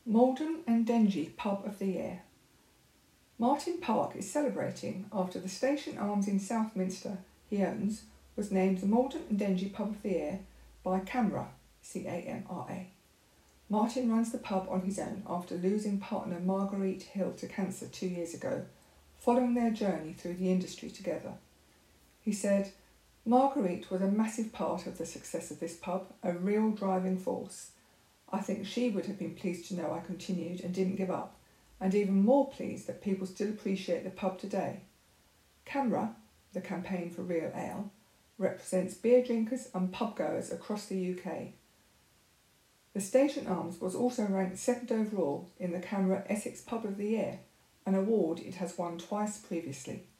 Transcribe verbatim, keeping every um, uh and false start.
Malden and Dengie Pub of the Year. Martin Park is celebrating after the Station Arms in Southminster he owns was named the Malden and Dengie Pub of the Year by CAMRA, C A M R A. Martin runs the pub on his own after losing partner Marguerite Hill to cancer two years ago, following their journey through the industry together. He said, "Marguerite was a massive part of the success of this pub, a real driving force. I think she would have been pleased to know I continued and didn't give up, and even more pleased that people still appreciate the pub today." CAMRA, the Campaign for Real Ale, represents beer drinkers and pubgoers across the U K. The Station Arms was also ranked second overall in the CAMRA Essex Pub of the Year, an award it has won twice previously.